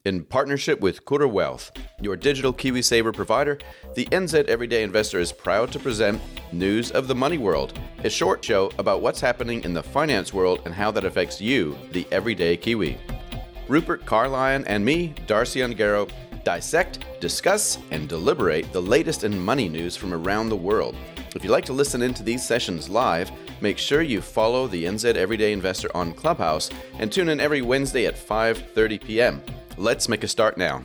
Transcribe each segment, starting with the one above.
In partnership with Kura Wealth, your digital KiwiSaver provider, the NZ Everyday Investor is proud to present News of the Money World, a short show about what's happening in the finance world and how that affects you, the everyday Kiwi. Rupert Carlyon and me, Darcy Ongaro, dissect, discuss, and deliberate the latest in money news from around the world. If you'd like to listen into these sessions live, make sure you follow the NZ Everyday Investor on Clubhouse and tune in every Wednesday at 5:30 p.m. Let's make a start now.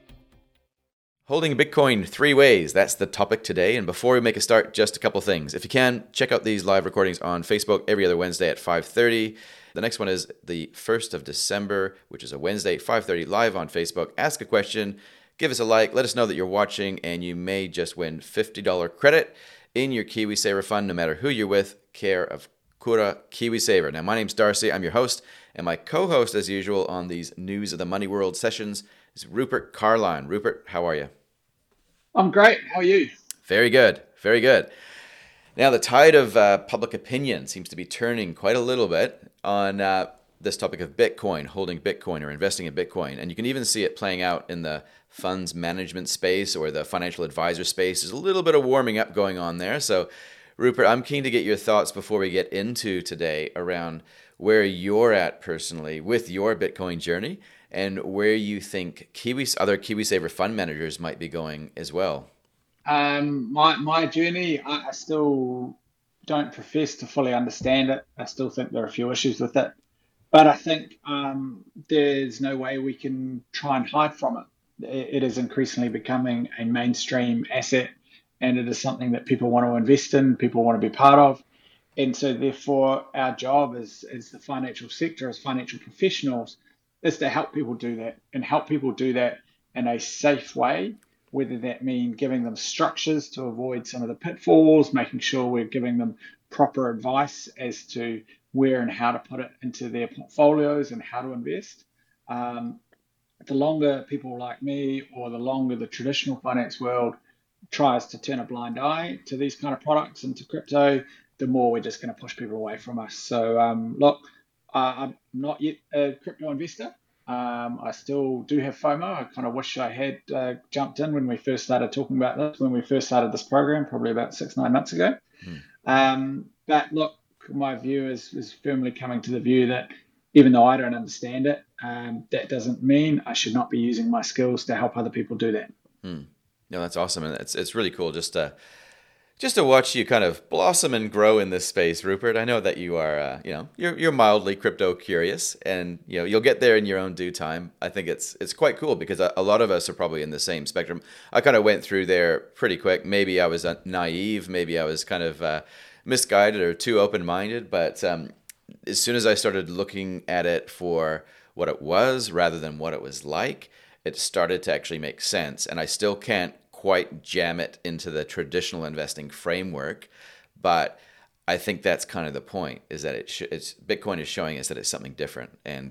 Holding Bitcoin 3 ways, that's the topic today. And before we make a start, just a couple things. If you can, check out these live recordings on Facebook every other Wednesday at 5:30. The next one is the 1st of December, which is a Wednesday, 5:30 live on Facebook. Ask a question, give us a like, let us know that you're watching, and you may just win $50 credit in your KiwiSaver fund, no matter who you're with, care of Kura KiwiSaver. Now, my name's Darcy, I'm your host, and my co-host, as usual, on these News of the Money World sessions is Rupert Carlyon. Rupert, how are you? I'm great. How are you? Very good. Very good. Now, the tide of public opinion seems to be turning quite a little bit on this topic of Bitcoin, holding Bitcoin or investing in Bitcoin. And you can even see it playing out in the funds management space or the financial advisor space. There's a little bit of warming up going on there. So, Rupert, I'm keen to get your thoughts before we get into today around where you're at personally with your Bitcoin journey and where you think other KiwiSaver fund managers might be going as well. My journey, I still don't profess to fully understand it. I still think there are a few issues with it. But I think there's no way we can try and hide from it. It is increasingly becoming a mainstream asset, and it is something that people want to invest in, people want to be part of. And so therefore, our job as the financial sector, as financial professionals, is to help people do that and help people do that in a safe way, whether that means giving them structures to avoid some of the pitfalls, making sure we're giving them proper advice as to where and how to put it into their portfolios and how to invest. The longer people like me or the longer the traditional finance world tries to turn a blind eye to these kind of products and to crypto, the more we're just going to push people away from us. So look, I'm not yet a crypto investor. I still do have FOMO. I kind of wish I had jumped in when we first started talking about this, when we first started this program, probably about 6-9 months ago. But look, my view is firmly coming to the view that even though I don't understand it, that doesn't mean I should not be using my skills to help other people do that. No, that's awesome, and it's really cool just to watch you kind of blossom and grow in this space, Rupert. I know that you are, you're mildly crypto curious, and you'll get there in your own due time. I think it's quite cool because a lot of us are probably in the same spectrum. I kind of went through there pretty quick. Maybe I was naive, maybe I was kind of misguided or too open-minded, but as soon as I started looking at it for what it was rather than what it was like, it started to actually make sense. And I still can't quite jam it into the traditional investing framework, but I think that's kind of the point, is that it's Bitcoin is showing us that it's something different. And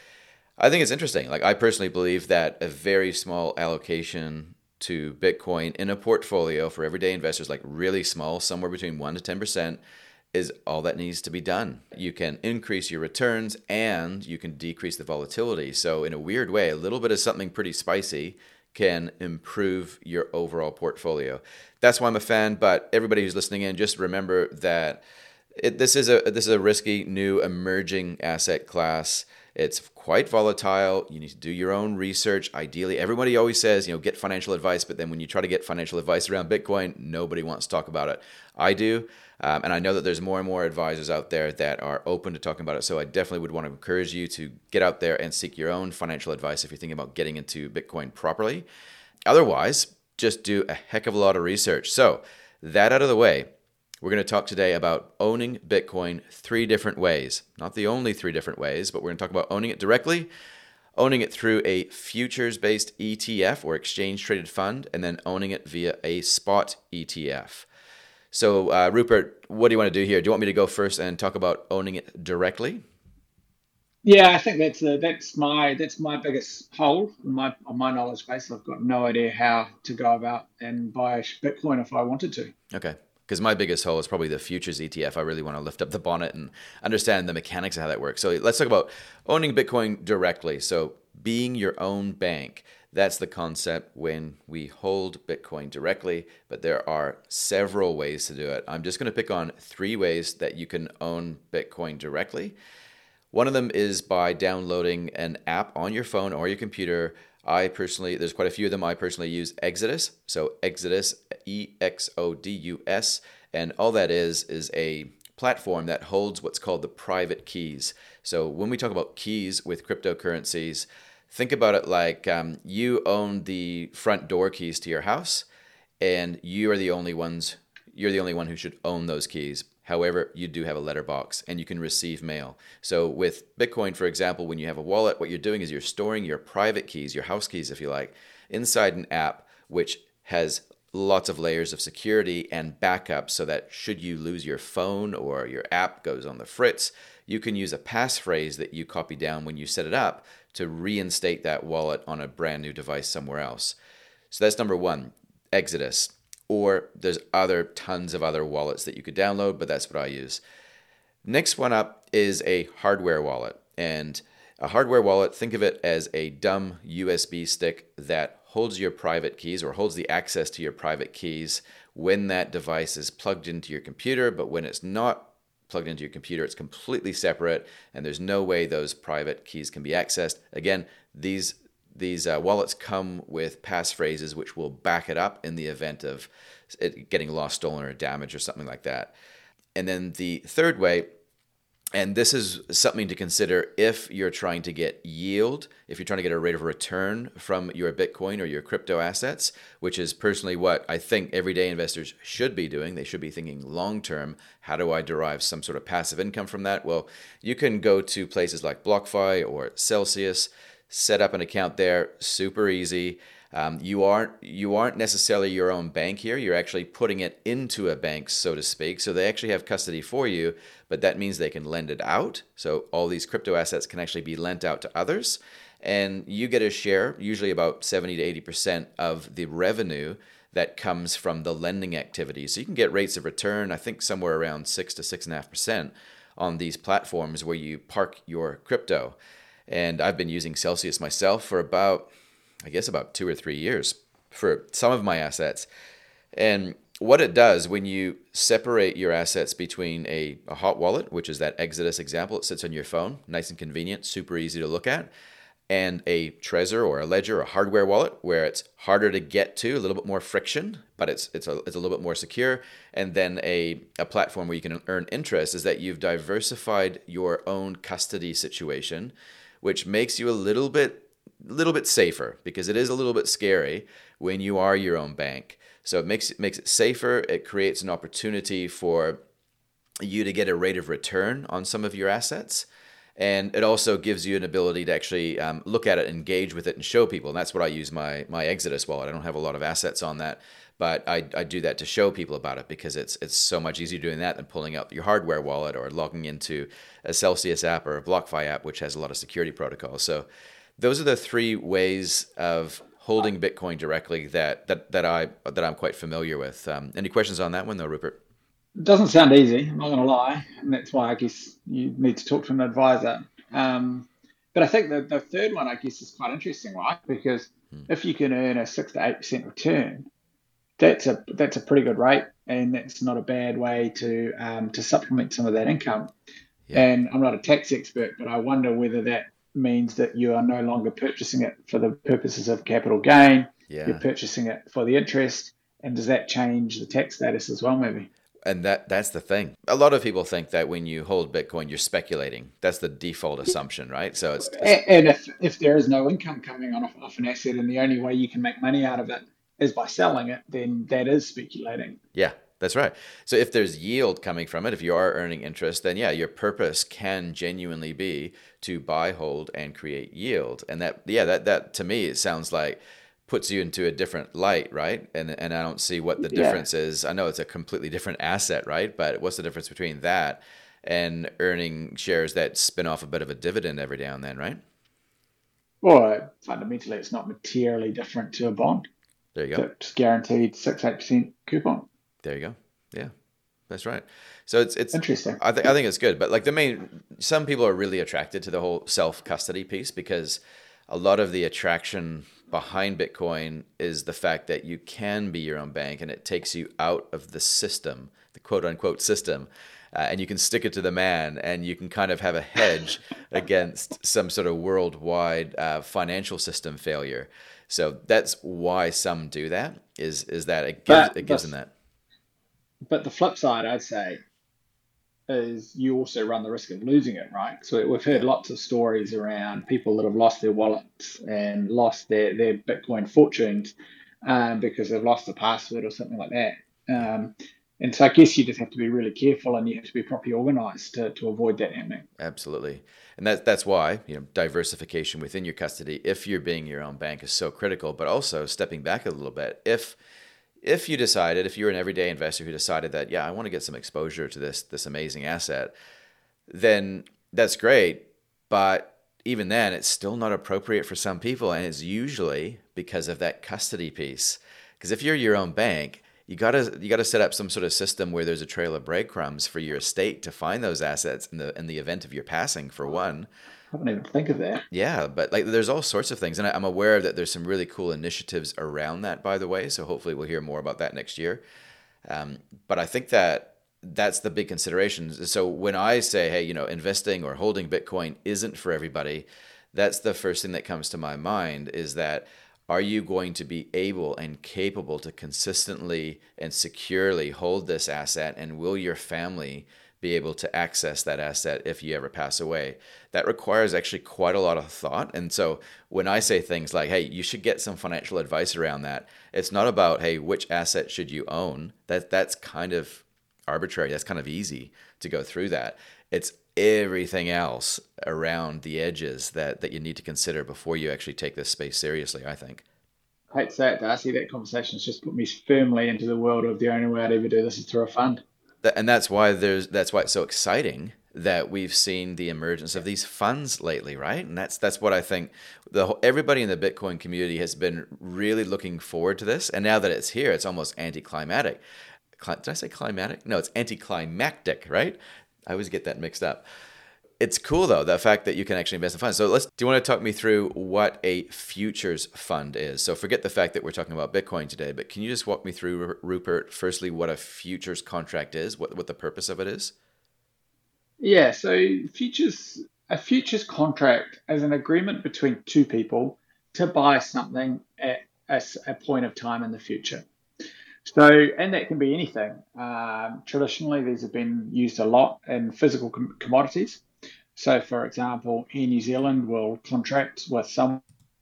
I think it's interesting. Like, I personally believe that a very small allocation to Bitcoin in a portfolio for everyday investors, like really small, somewhere between 1% to 10%, is all that needs to be done. You can increase your returns and you can decrease the volatility. So in a weird way, a little bit of something pretty spicy can improve your overall portfolio. That's why I'm a fan, but everybody who's listening in, just remember that this is a risky, new, emerging asset class. It's quite volatile. You need to do your own research. Ideally, everybody always says, get financial advice, but then when you try to get financial advice around Bitcoin, nobody wants to talk about it. I do, and I know that there's more and more advisors out there that are open to talking about it, so I definitely would want to encourage you to get out there and seek your own financial advice if you're thinking about getting into Bitcoin properly. Otherwise, just do a heck of a lot of research. So, that out of the way, we're going to talk today about owning Bitcoin 3 different ways. Not the only 3 different ways, but we're going to talk about owning it directly, owning it through a futures-based ETF or exchange-traded fund, and then owning it via a spot ETF. So, Rupert, what do you want to do here? Do you want me to go first and talk about owning it directly? Yeah, I think that's my biggest hole in my knowledge base. I've got no idea how to go about and buy Bitcoin if I wanted to. Okay. Because my biggest hole is probably the futures ETF. I really want to lift up the bonnet and understand the mechanics of how that works. So let's talk about owning Bitcoin directly. So being your own bank. That's the concept when we hold Bitcoin directly, but there are several ways to do it. I'm just going to pick on 3 ways that you can own Bitcoin directly. One of them is by downloading an app on your phone or your computer. There's quite a few of them. I personally use Exodus. So Exodus, Exodus. And all that is a platform that holds what's called the private keys. So when we talk about keys with cryptocurrencies, think about it like you own the front door keys to your house, and you're the only one who should own those keys. However, you do have a letterbox and you can receive mail. So with Bitcoin, for example, when you have a wallet, what you're doing is you're storing your private keys, your house keys, if you like, inside an app which has lots of layers of security and backup, so that should you lose your phone or your app goes on the fritz, you can use a passphrase that you copy down when you set it up to reinstate that wallet on a brand new device somewhere else. So that's number 1, Exodus. Or there's tons of other wallets that you could download, but that's what I use. Next one up is a hardware wallet. And a hardware wallet, think of it as a dumb USB stick that holds your private keys or holds the access to your private keys when that device is plugged into your computer. But when it's not plugged into your computer, it's completely separate and there's no way those private keys can be accessed. Again, these wallets come with passphrases which will back it up in the event of it getting lost, stolen, or damaged or something like that. And then the third way, and this is something to consider if you're trying to get yield, if you're trying to get a rate of return from your Bitcoin or your crypto assets, which is personally what I think everyday investors should be doing. They should be thinking long term, how do I derive some sort of passive income from that? Well, you can go to places like BlockFi or Celsius, set up an account there, super easy. You aren't necessarily your own bank here. You're actually putting it into a bank, so to speak. So they actually have custody for you, but that means they can lend it out. So all these crypto assets can actually be lent out to others. And you get a share, usually about 70 to 80% of the revenue that comes from the lending activity. So you can get rates of return, I think somewhere around 6 to 6.5% on these platforms where you park your crypto. And I've been using Celsius myself for about 2 or 3 years for some of my assets. And what it does when you separate your assets between a hot wallet, which is that Exodus example, it sits on your phone, nice and convenient, super easy to look at, and a Trezor or a Ledger, a hardware wallet, where it's harder to get to, a little bit more friction, but it's a little bit more secure, and then a platform where you can earn interest, is that you've diversified your own custody situation, which makes you a little bit safer, because it is a little bit scary when you are your own bank. So it makes it safer. It creates an opportunity for you to get a rate of return on some of your assets. And it also gives you an ability to actually look at it, engage with it, and show people. And that's what I use my Exodus wallet. I don't have a lot of assets on that, but I do that to show people about it, because it's so much easier doing that than pulling out your hardware wallet or logging into a Celsius app or a BlockFi app, which has a lot of security protocols. So those are the 3 ways of holding Bitcoin directly that I'm quite familiar with. Any questions on that one though, Rupert? It doesn't sound easy, I'm not going to lie, and that's why I guess you need to talk to an advisor. But I think that the third one, I guess, is quite interesting, right? Because if you can earn a 6 to 8% return, that's a pretty good rate, and that's not a bad way to supplement some of that income. Yeah. And I'm not a tax expert, but I wonder whether that means that you are no longer purchasing it for the purposes of capital gain. Yeah. You're purchasing it for the interest, and does that change the tax status as well, maybe? And that's the thing. A lot of people think that when you hold Bitcoin, you're speculating. That's the default assumption, right? So it's and if there is no income coming off an asset, and the only way you can make money out of it is by selling it, then that is speculating. Yeah, that's right. So if there's yield coming from it, if you are earning interest, then yeah, your purpose can genuinely be to buy, hold, and create yield. And that to me, it sounds like puts you into a different light, right? And I don't see what the difference is. I know it's a completely different asset, right? But what's the difference between that and earning shares that spin off a bit of a dividend every now and then, right? Well, fundamentally, it's not materially different to a bond. There you go. It's guaranteed 6-8% coupon. There you go. Yeah, that's right. So it's interesting. I think it's good, but like some people are really attracted to the whole self-custody piece, because a lot of the attraction behind Bitcoin is the fact that you can be your own bank and it takes you out of the system, the quote unquote system, and you can stick it to the man and you can kind of have a hedge against some sort of worldwide financial system failure. So that's why some do that, is that it gives them that. But the flip side, I'd say, is you also run the risk of losing it, right? So we've heard Yeah. lots of stories around people that have lost their wallets and lost their Bitcoin fortunes because they've lost the password or something like that. And so I guess you just have to be really careful and you have to be properly organized to avoid that happening. Absolutely. And that's why, diversification within your custody, if you're being your own bank, is so critical, but also stepping back a little bit. If you decided, if you're an everyday investor who decided that, yeah, I want to get some exposure to this amazing asset, then that's great. But even then, it's still not appropriate for some people. And it's usually because of that custody piece. Because if you're your own bank, you gotta set up some sort of system where there's a trail of breadcrumbs for your estate to find those assets in the event of your passing, for one. I didn't even think of that. Yeah, but like there's all sorts of things, and I'm aware that there's some really cool initiatives around that, by the way. So hopefully we'll hear more about that next year. But I think that's the big consideration. So when I say, hey, investing or holding Bitcoin isn't for everybody, that's the first thing that comes to my mind is that are you going to be able and capable to consistently and securely hold this asset, and will your family be able to access that asset if you ever pass away? That requires actually quite a lot of thought. And so when I say things like, hey, you should get some financial advice around that, it's not about, hey, which asset should you own? That's kind of arbitrary. That's kind of easy to go through that. It's everything else around the edges that you need to consider before you actually take this space seriously, I think. I hate to say it, Darcy, that conversation has just put me firmly into the world of the only way I'd ever do this is through a fund. And that's why it's so exciting that we've seen the emergence of these funds lately, right? And that's what I think everybody in the Bitcoin community has been really looking forward to this. And now that it's here, it's almost anticlimactic. Did I say climatic? No, it's anticlimactic, right? I always get that mixed up. It's cool though, the fact that you can actually invest in funds. So do you want to talk me through what a futures fund is? So forget the fact that we're talking about Bitcoin today, but can you just walk me through, Rupert, firstly, what a futures contract is, what the purpose of it is? Yeah, so a futures contract is an agreement between two people to buy something at a point of time in the future. So, and that can be anything. Traditionally, these have been used a lot in physical commodities. So, for example, Air New Zealand will contract with some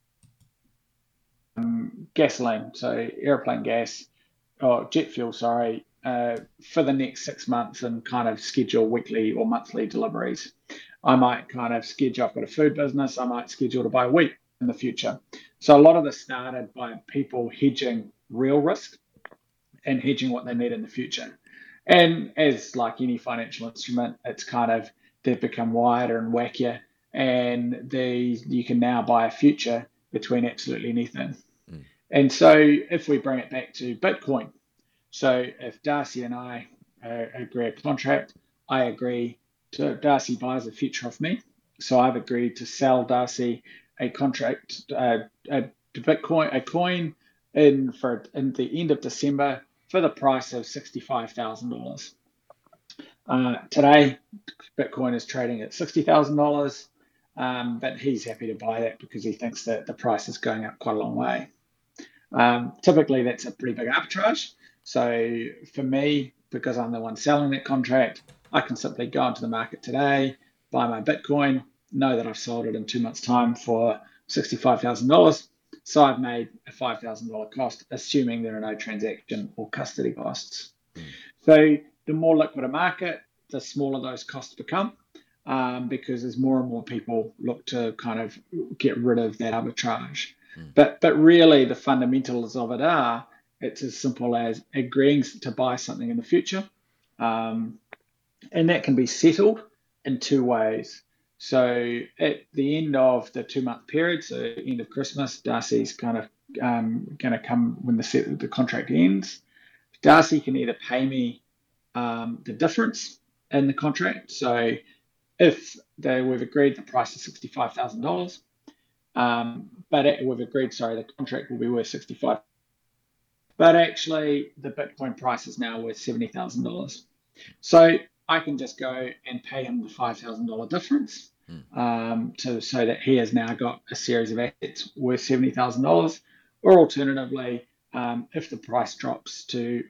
gasoline, so airplane gas or jet fuel, sorry, for the next 6 months and kind of schedule weekly or monthly deliveries. I might kind of schedule, I've got a food business, I might schedule to buy wheat in the future. So, a lot of this started by people hedging real risk and hedging what they need in the future. And as like any financial instrument, it's kind of they've become wider and wackier, and you can now buy a future between absolutely anything. Mm. And so if we bring it back to Bitcoin, so if Darcy and I agree a contract, I agree to Darcy buys a future of me, so I've agreed to sell Darcy a contract to Bitcoin a coin in the end of December for the price of $65,000. Today, Bitcoin is trading at $60,000, but he's happy to buy that because he thinks that the price is going up quite a long way. Typically, that's a pretty big arbitrage. So for me, because I'm the one selling that contract, I can simply go into the market today, buy my Bitcoin, know that I've sold it in 2 months' time for $65,000. So I've made a $5,000 cost, assuming there are no transaction or custody costs. Mm. So the more liquid a market, the smaller those costs become, because as more and more people look to kind of get rid of that arbitrage. Mm. But really, the fundamentals of it are it's as simple as agreeing to buy something in the future, and that can be settled in two ways. So at the end of the 2 month period, so end of Christmas, Darcy's kind of going to come when the contract ends. Darcy can either pay me the difference in the contract. So if we've agreed the price is $65,000, But we've agreed, sorry, the contract will be worth 65. But actually, the Bitcoin price is now worth $70,000. So I can just go and pay him the $5,000 difference so that he has now got a series of assets worth $70,000. Or alternatively, if the price drops to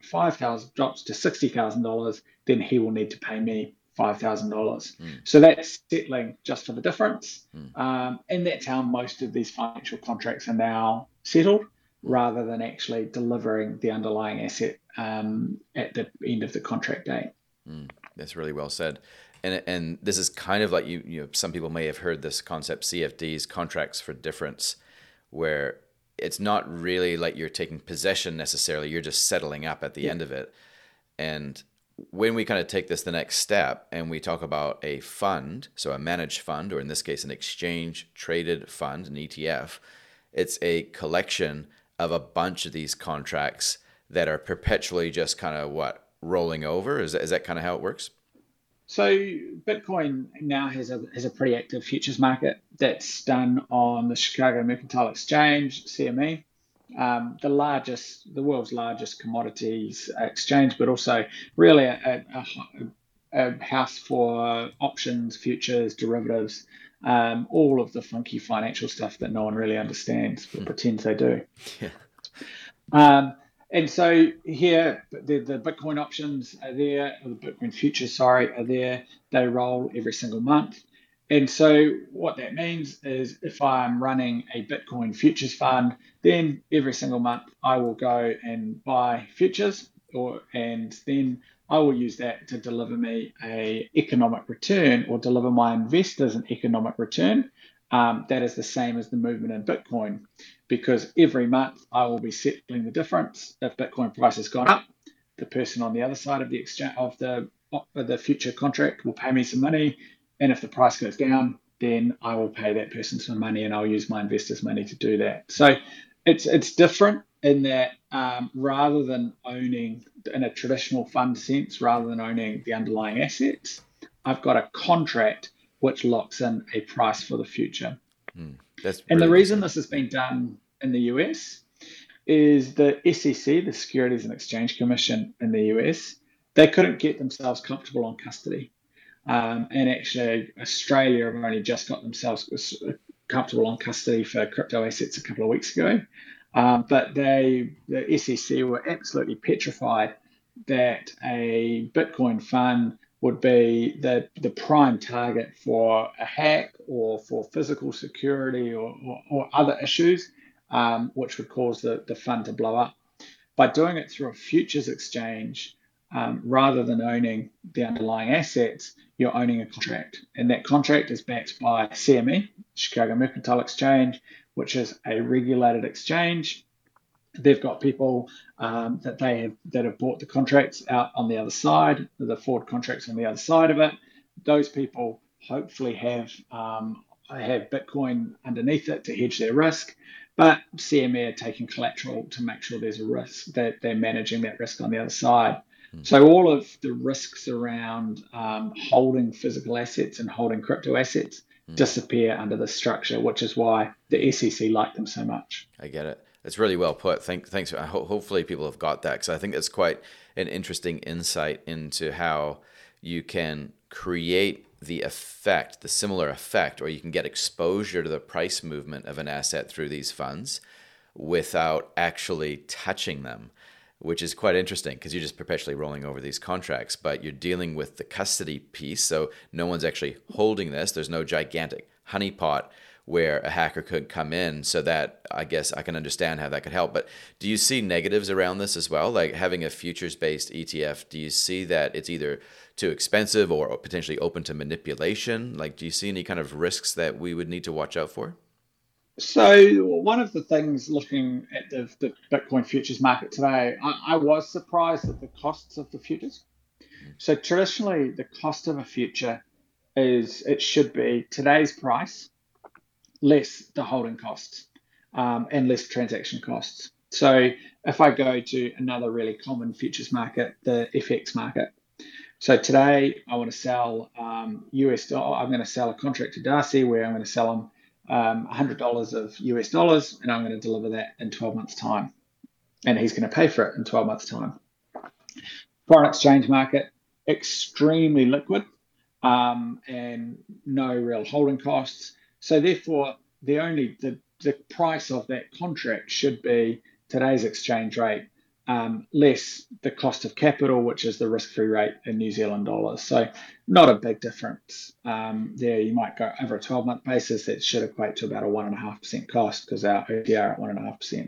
$60,000, then he will need to pay me $5,000. So that's settling just for the difference. And that's how most of these financial contracts are now settled, rather than actually delivering the underlying asset at the end of the contract date. That's really well said. And this is kind of like some people may have heard this concept, CFDs, contracts for difference, where it's not really like you're taking possession necessarily, you're just settling up at the end of it. And when we kind of take this the next step and we talk about a fund, so a managed fund, or in this case, an exchange traded fund, an ETF, it's a collection of a bunch of these contracts that are perpetually just kind of rolling over. Is that kind of how it works? So Bitcoin now has a pretty active futures market that's done on the Chicago Mercantile Exchange, CME, the world's largest commodities exchange, but also really a house for options, futures, derivatives, all of the funky financial stuff that no one really understands but pretends they do. Yeah. And so here, the Bitcoin options are there, or the Bitcoin futures, are there. They roll every single month. And so what that means is if I'm running a Bitcoin futures fund, then every single month I will go and buy futures, and then I will use that to deliver me a economic return, or deliver my investors an economic return. That is the same as the movement in Bitcoin, because every month I will be settling the difference. If Bitcoin price has gone up, the person on the other side of the exchange of the future contract will pay me some money, and if the price goes down, then I will pay that person some money, and I'll use my investors' money to do that. So it's different in that rather than owning, in a traditional fund sense, rather than owning the underlying assets, I've got a contract which locks in a price for the future. That's and really the well reason said. this has been done in the US is the SEC, the Securities and Exchange Commission in the US, they couldn't get themselves comfortable on custody. And actually, Australia have only just got themselves comfortable on custody for crypto assets a couple of weeks ago. But the SEC were absolutely petrified that a Bitcoin fund would be the prime target for a hack, or for physical security, or other issues, which would cause the fund to blow up. By doing it through a futures exchange, rather than owning the underlying assets, you're owning a contract. And that contract is backed by CME, Chicago Mercantile Exchange, which is a regulated exchange. They've got people that have bought the contracts out on the other side, the forward contracts on the other side of it. Those people hopefully have Bitcoin underneath it to hedge their risk, but CME are taking collateral to make sure there's a risk, that they're managing that risk on the other side. So all of the risks around holding physical assets and holding crypto assets disappear under this structure, which is why the SEC like them so much. I get it. It's really well put. Thanks. Hopefully people have got that, because I think it's quite an interesting insight into how you can create the similar effect, or you can get exposure to the price movement of an asset through these funds without actually touching them, which is quite interesting, because you're just perpetually rolling over these contracts, but you're dealing with the custody piece. So no one's actually holding this. There's no gigantic honeypot where a hacker could come in. So that, I guess I can understand how that could help. But do you see negatives around this as well? Like having a futures-based ETF, do you see that it's either too expensive or potentially open to manipulation? Like, do you see any kind of risks that we would need to watch out for? So one of the things, looking at the Bitcoin futures market today, I was surprised at the costs of the futures. So traditionally, the cost of a future it should be today's price less the holding costs, and less transaction costs. So if I go to another really common futures market, the FX market. So today I want to sell US dollar. I'm going to sell a contract to Darcy where I'm going to sell him $100 of US dollars, and I'm going to deliver that in 12 months' time. And he's going to pay for it in 12 months' time. Foreign exchange market, extremely liquid, and no real holding costs. So therefore, the price of that contract should be today's exchange rate less the cost of capital, which is the risk-free rate in New Zealand dollars. So not a big difference there. You might go over a 12-month basis. That should equate to about a 1.5% cost because our OTR at 1.5%.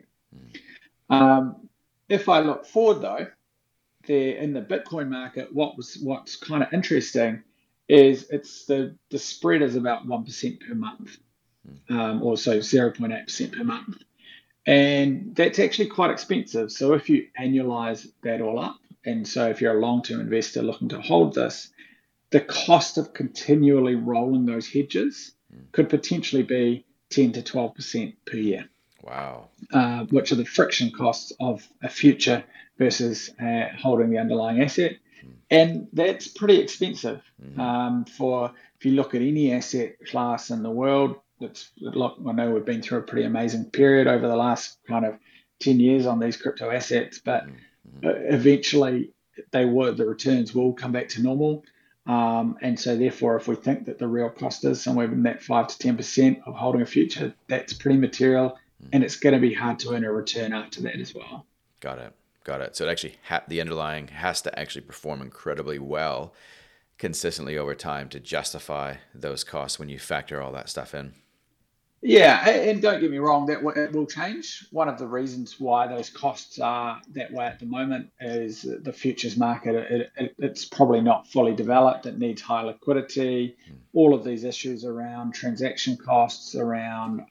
If I look forward though, there in the Bitcoin market, what's kind of interesting is it's the spread is about 1% per month, or so 0.8% per month. And that's actually quite expensive. So if you annualize that all up, and so if you're a long-term investor looking to hold this, the cost of continually rolling those hedges could potentially be 10 to 12% per year. Wow. Which are the friction costs of a future versus holding the underlying asset. And that's pretty expensive if you look at any asset class in the world. I know we've been through a pretty amazing period over the last kind of 10 years on these crypto assets, but eventually the returns will come back to normal. And so therefore, if we think that the real cost is somewhere in that 5 to 10% of holding a future, that's pretty material, and it's going to be hard to earn a return after that as well. Got it. So it actually the underlying has to actually perform incredibly well consistently over time to justify those costs when you factor all that stuff in. Yeah, and don't get me wrong, it will change. One of the reasons why those costs are that way at the moment is the futures market. It's probably not fully developed. It needs high liquidity. All of these issues around transaction costs, around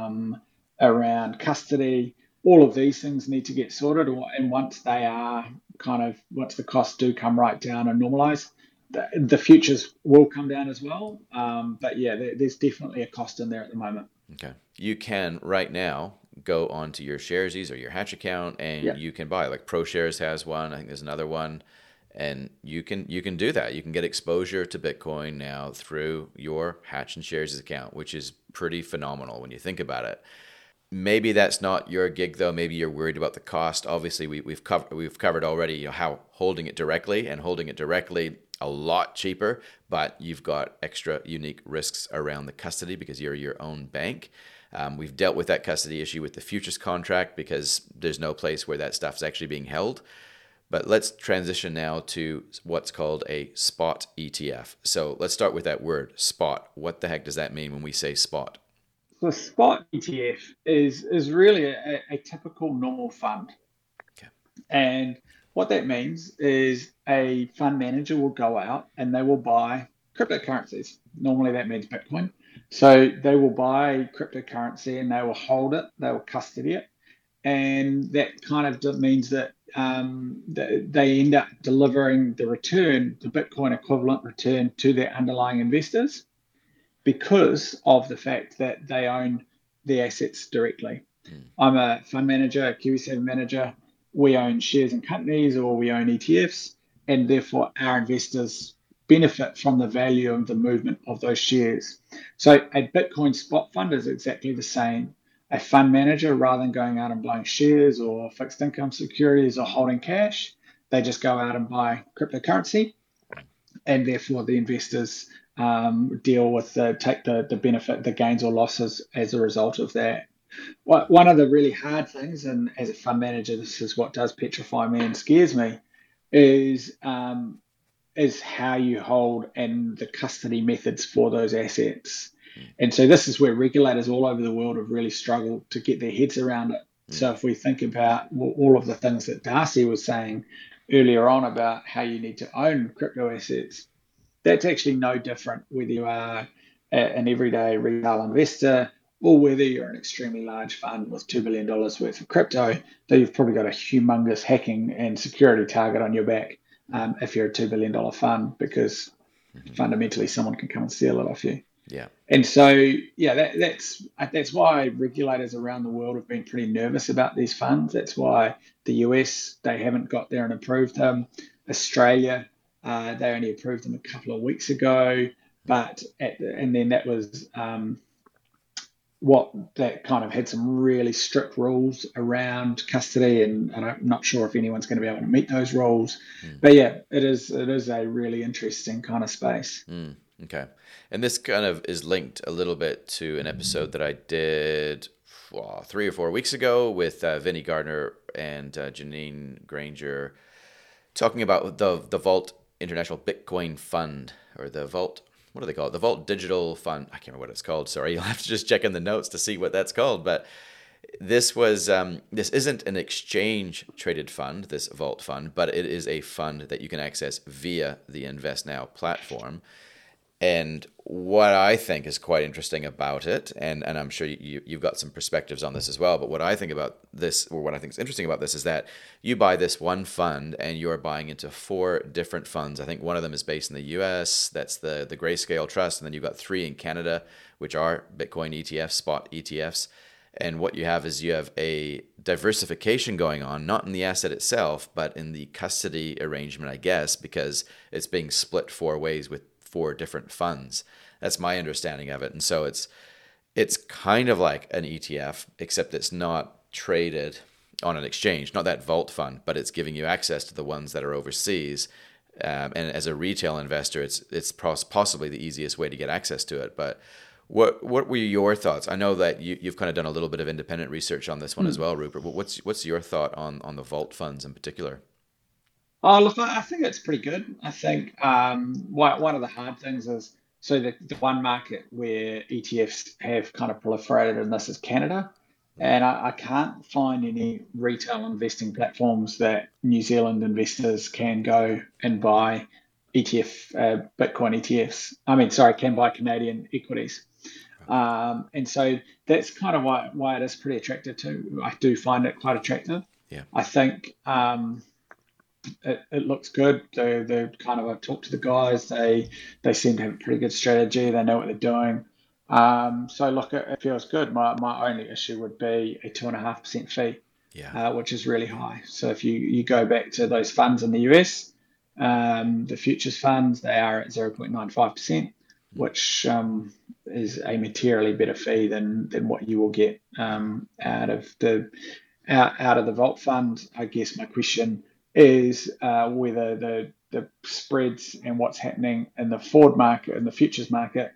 custody, all of these things need to get sorted. And once the costs do come right down and normalize, the futures will come down as well. But yeah, there's definitely a cost in there at the moment. Okay. You can right now go onto your Sharesies or your Hatch account and you can buy, like ProShares has one. I think there's another one. And you can do that. You can get exposure to Bitcoin now through your Hatch and Sharesies account, which is pretty phenomenal when you think about it. Maybe that's not your gig though. Maybe you're worried about the cost. Obviously, we've covered already how holding it directly a lot cheaper, but you've got extra unique risks around the custody because you're your own bank. We've dealt with that custody issue with the futures contract because there's no place where that stuff's actually being held. But let's transition now to what's called a spot ETF. So let's start with that word, spot. What the heck does that mean when we say spot? So a spot ETF is really a typical normal fund. Okay. And what that means is a fund manager will go out and they will buy cryptocurrencies. Normally that means Bitcoin. So they will buy cryptocurrency and they will hold it, they will custody it. And that kind of means that they end up delivering the Bitcoin equivalent return to their underlying investors because of the fact that they own the assets directly. I'm a fund manager, a Kiwi7 manager. We own shares in companies or we own ETFs, and therefore our investors benefit from the value of the movement of those shares. So a Bitcoin spot fund is exactly the same. A fund manager, rather than going out and buying shares or fixed income securities or holding cash, they just go out and buy cryptocurrency, and therefore the investors deal with take the benefit, the gains or losses as a result of that. One of the really hard things, and as a fund manager, this is what does petrify me and scares me, is how you hold and the custody methods for those assets. And so this is where regulators all over the world have really struggled to get their heads around it. So if we think about all of the things that Darcy was saying earlier on about how you need to own crypto assets, that's actually no different whether you are an everyday retail investor or whether you're an extremely large fund with $2 billion worth of crypto, that you've probably got a humongous hacking and security target on your back if you're a $2 billion fund, because fundamentally someone can come and steal it off you. Yeah. And so, yeah, that's why regulators around the world have been pretty nervous about these funds. That's why the US, they haven't got there and approved them. Australia, they only approved them a couple of weeks ago. And then that was what that kind of had some really strict rules around custody, and I'm not sure if anyone's going to be able to meet those rules. Mm, But yeah, it is a really interesting kind of space. okay. And this kind of is linked a little bit to an episode that I did 3 or 4 weeks ago with Vinny Gardner and Janine Granger talking about the Vault International Bitcoin Fund, or the Vault. What do they call it? The Vault Digital Fund. I can't remember what it's called. Sorry, you'll have to just check in the notes to see what that's called. But this isn't an exchange traded fund, this Vault fund, but it is a fund that you can access via the InvestNow platform. And what I think is quite interesting about it, and I'm sure you've got some perspectives on this as well, but what I think about this, or what I think is interesting about this, is that you buy this one fund and you're buying into four different funds. I think one of them is based in the US, that's the Grayscale Trust, and then you've got three in Canada, which are Bitcoin ETFs, spot ETFs. And what you have is you have a diversification going on, not in the asset itself, but in the custody arrangement, I guess, because it's being split four ways with four different funds. That's my understanding of it. And so it's kind of like an ETF, except it's not traded on an exchange, not that Vault fund, but it's giving you access to the ones that are overseas. And as a retail investor, it's possibly the easiest way to get access to it. But what were your thoughts? I know that you've kind of done a little bit of independent research on this one as well, Rupert. But what's your thought on the Vault funds in particular? Oh, look, I think it's pretty good. I think one of the hard things is so the one market where ETFs have kind of proliferated, and this is Canada. And I can't find any retail investing platforms that New Zealand investors can go and buy Bitcoin ETFs. I mean, sorry, can buy Canadian equities. And so that's kind of why it is pretty attractive too. I do find it quite attractive. Yeah. I think it looks good. They kind of, I've talked to the guys. They seem to have a pretty good strategy. They know what they're doing. So look, it feels good. My only issue would be a 2.5% fee, Yeah. which is really high. So if you go back to those funds in the US, the futures funds, they are at 0.95%, which is a materially better fee than what you will get out of the Vault fund. I guess my question is whether the spreads and what's happening in the forward market and the futures market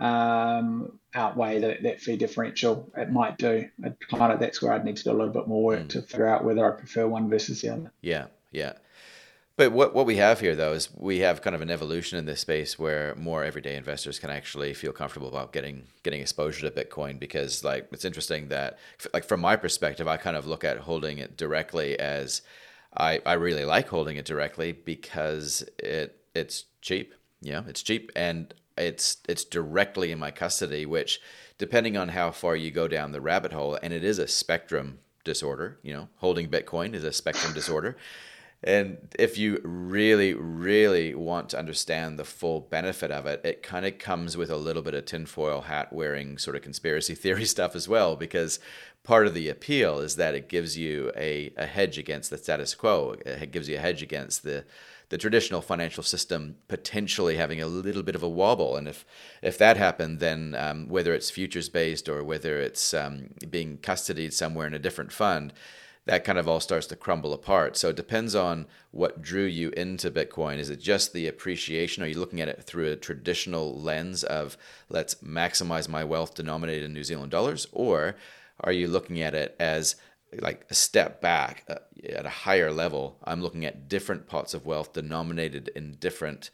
outweigh that fee differential. It might do. That's where I'd need to do a little bit more work to figure out whether I prefer one versus the other. Yeah. Yeah. But what we have here, though, is we have kind of an evolution in this space where more everyday investors can actually feel comfortable about getting exposure to Bitcoin, because like it's interesting that like from my perspective, I kind of look at holding it directly as I really like holding it directly because it's cheap. It's cheap and it's directly in my custody, which depending on how far you go down the rabbit hole, and it is a spectrum disorder, holding Bitcoin is a spectrum disorder. And if you really, really want to understand the full benefit of it, it kind of comes with a little bit of tinfoil hat wearing sort of conspiracy theory stuff as well, because part of the appeal is that it gives you a hedge against the status quo. It gives you a hedge against the traditional financial system potentially having a little bit of a wobble. And if that happened, then whether it's futures based or whether it's being custodied somewhere in a different fund, that kind of all starts to crumble apart. So it depends on what drew you into Bitcoin. Is it just the appreciation? Are you looking at it through a traditional lens of let's maximize my wealth denominated in New Zealand dollars? Or are you looking at it as like a step back at a higher level? I'm looking at different pots of wealth denominated in different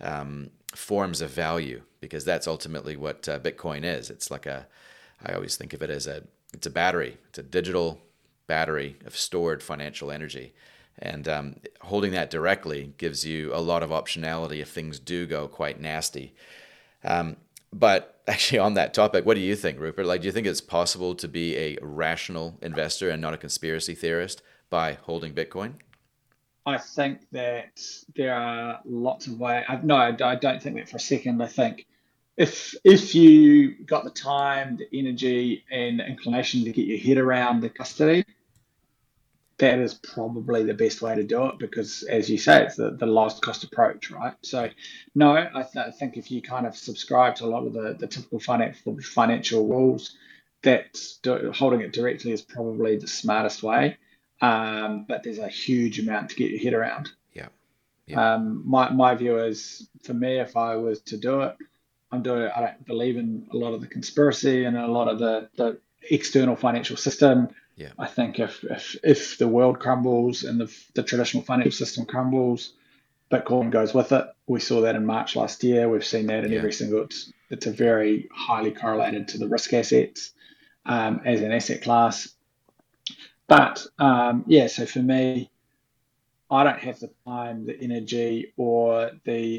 forms of value, because that's ultimately what Bitcoin is. It's like I always think of it as it's a battery. It's a digital battery of stored financial energy, and holding that directly gives you a lot of optionality if things do go quite nasty. But actually, on that topic, what do you think, Rupert? Like, do you think it's possible to be a rational investor and not a conspiracy theorist by holding Bitcoin? I think that there are lots of ways. No, I don't think that for a second. I think if you got the time, the energy, and the inclination to get your head around the custody, that is probably the best way to do it, because, as you say, it's the lowest cost approach, right? So, no, I think if you kind of subscribe to a lot of the typical financial rules, holding it directly is probably the smartest way. But there's a huge amount to get your head around. Yeah. Yeah. My view is, for me, if I was to do it, I don't believe in a lot of the conspiracy and a lot of the external financial system. Yeah. I think if the world crumbles and the traditional financial system crumbles, Bitcoin goes with it. We saw that in March last year. We've seen that in every single. It's a very highly correlated to the risk assets as an asset class. But so for me, I don't have the time, the energy, or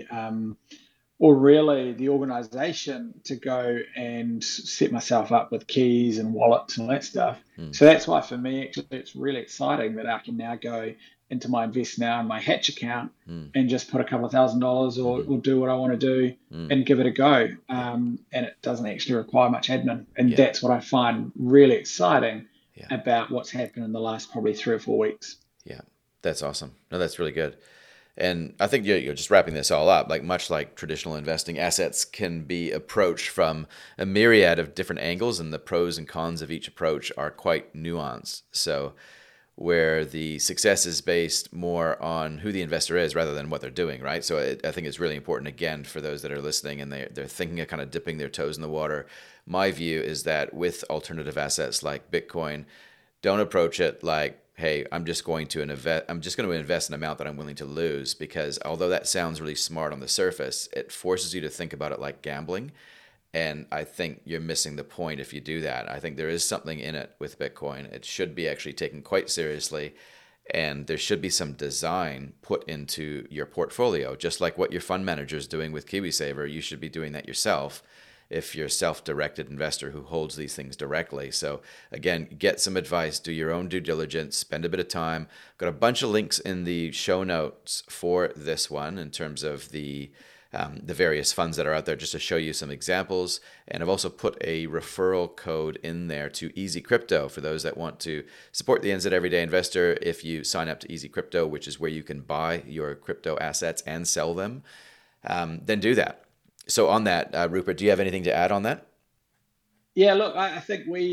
really the organization to go and set myself up with keys and wallets and all that stuff. So that's why for me, actually, it's really exciting that I can now go into my Invest Now and my Hatch account and just put a couple of $1,000 or do what I want to do and give it a go. And it doesn't actually require much admin. And that's what I find really exciting about what's happened in the last probably 3 or 4 weeks. Yeah, that's awesome. No, that's really good. And I think you're just wrapping this all up, like much like traditional investing, assets can be approached from a myriad of different angles, and the pros and cons of each approach are quite nuanced. So where the success is based more on who the investor is rather than what they're doing, right? So I think it's really important, again, for those that are listening and they're thinking of kind of dipping their toes in the water. My view is that with alternative assets like Bitcoin, don't approach it like, hey, I'm just going to invest an amount that I'm willing to lose, because although that sounds really smart on the surface, it forces you to think about it like gambling. And I think you're missing the point if you do that. I think there is something in it with Bitcoin. It should be actually taken quite seriously, and there should be some design put into your portfolio, just like what your fund manager is doing with KiwiSaver. You should be doing that yourself if you're a self-directed investor who holds these things directly. So again, get some advice, do your own due diligence, spend a bit of time. Got a bunch of links in the show notes for this one in terms of the various funds that are out there, just to show you some examples. And I've also put a referral code in there to Easy Crypto for those that want to support the NZ Everyday Investor. If you sign up to Easy Crypto, which is where you can buy your crypto assets and sell them, then do that. So on that, Rupert, do you have anything to add on that? Yeah, look, I think we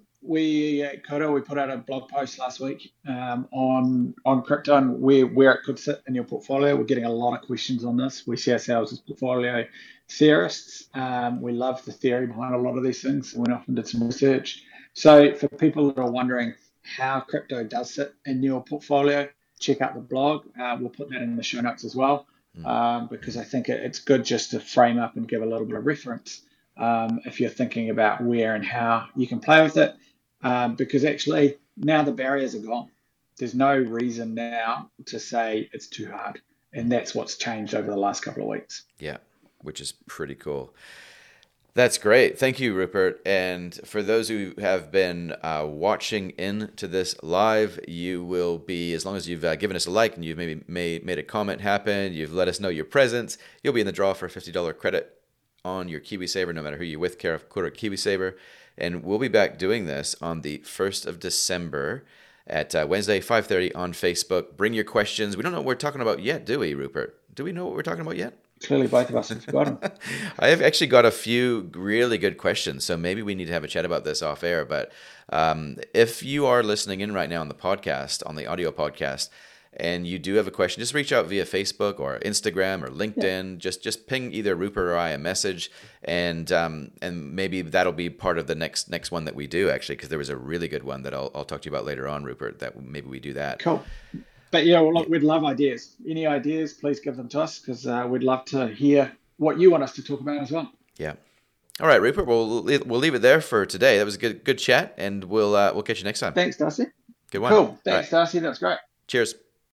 at Koto, we put out a blog post last week on crypto and where it could sit in your portfolio. We're getting a lot of questions on this. We see ourselves as portfolio theorists. We love the theory behind a lot of these things, and we often did some research. So for people that are wondering how crypto does sit in your portfolio, check out the blog. We'll put that in the show notes as well. Because I think it's good just to frame up and give a little bit of reference if you're thinking about where and how you can play with it. Because actually now the barriers are gone. There's no reason now to say it's too hard. And that's what's changed over the last couple of weeks. Yeah, which is pretty cool. That's great. Thank you, Rupert. And for those who have been watching into this live, you will be, as long as you've given us a like and you've maybe made a comment happen, you've let us know your presence, you'll be in the draw for a $50 credit on your KiwiSaver, no matter who you're with, Koto KiwiSaver. And we'll be back doing this on the 1st of December at Wednesday, 5:30 on Facebook. Bring your questions. We don't know what we're talking about yet, do we, Rupert? Do we know what we're talking about yet? Clearly, both of us have got them. I have actually got a few really good questions, so maybe we need to have a chat about this off air. But if you are listening in right now on the podcast, on the audio podcast, and you do have a question, just reach out via Facebook or Instagram or LinkedIn. Yeah. Just ping either Rupert or I a message, and maybe that'll be part of the next one that we do, actually, because there was a really good one that I'll talk to you about later on, Rupert, that maybe we do that. Cool. But yeah, well, look, we'd love ideas. Any ideas, please give them to us, because we'd love to hear what you want us to talk about as well. Yeah. All right, Rupert. We'll leave it there for today. That was a good chat, and we'll catch you next time. Thanks, Darcy. Good one. Cool. Thanks, Darcy. That's great. Cheers.